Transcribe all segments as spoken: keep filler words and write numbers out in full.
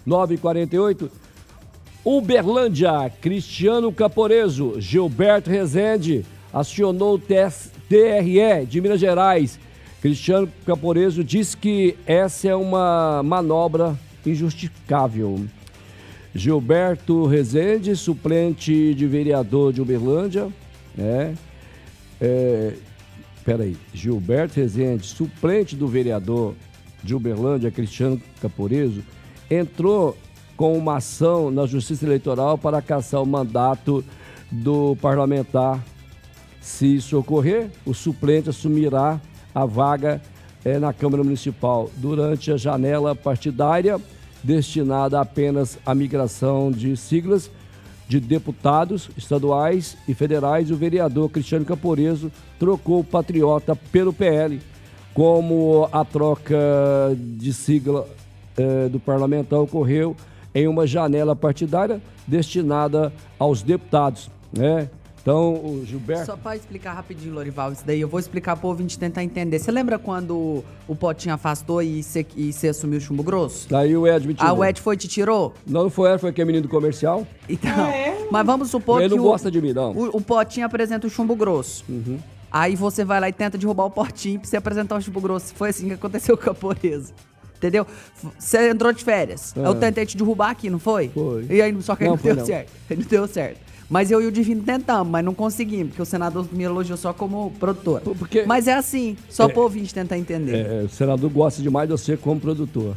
nove e quarenta e oito. Uberlândia, Cristiano Caporeso, Gilberto Rezende acionou o T R E de Minas Gerais. Cristiano Caporeso diz que essa é uma manobra injustificável. Gilberto Rezende, suplente de vereador de Uberlândia, né? É, peraí, Gilberto Rezende, suplente do vereador de Uberlândia, Cristiano Caporeso, entrou com uma ação na Justiça Eleitoral para cassar o mandato do parlamentar. Se isso ocorrer, o suplente assumirá a vaga é, na Câmara Municipal durante a janela partidária destinada apenas à migração de siglas de deputados estaduais e federais. O vereador Cristiano Caporeso trocou o Patriota pelo P L. Como a troca de sigla é, do parlamentar ocorreu em uma janela partidária destinada aos deputados, né? Então, o Gilberto... Só para explicar rapidinho, Lorival, isso daí eu vou explicar para o ouvinte tentar entender. Você lembra quando o Potinho afastou e você e assumiu o Chumbo Grosso? Daí o Ed me tirou. Ah, o Ed foi e te tirou? Não, não foi Ed, foi aquele menino do comercial. Então, ah, é? Mas vamos supor Ele que não o, gosta de mim, não. O, o Potinho apresenta o Chumbo Grosso. Uhum. Aí você vai lá e tenta derrubar o Potinho pra você apresentar o Chumbo Grosso. Foi assim que aconteceu com a Caporeso. Entendeu? Você entrou de férias. Ah. Eu tentei te derrubar aqui, não foi? Foi. E aí, só que aí não, não deu não. certo. Não deu certo. Mas eu e o Divino tentamos, mas não conseguimos, porque o senador me elogiou só como produtor. Porque, mas é assim, só é, para o ouvinte tentar entender. É, o senador gosta demais de você como produtor.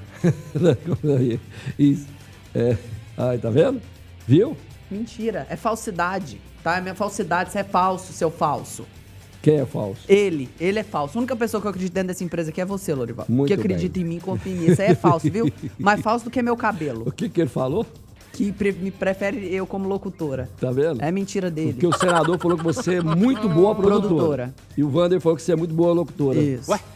Isso. É. Ai, tá vendo? Viu? Mentira, é falsidade, tá? É minha falsidade, você é falso, seu falso. Quem é falso? Ele, ele é falso. A única pessoa que eu acredito dentro dessa empresa aqui é você, Lorival. Muito que acredita bem. em mim, confia em mim. Isso aí é falso, viu? Mais falso do que meu cabelo. O que que ele falou? Que pre- me prefere eu como locutora. Tá vendo? É mentira dele. Porque o senador falou que você é muito boa produtora. Produtora. E o Wander falou que você é muito boa locutora. Isso. Ué?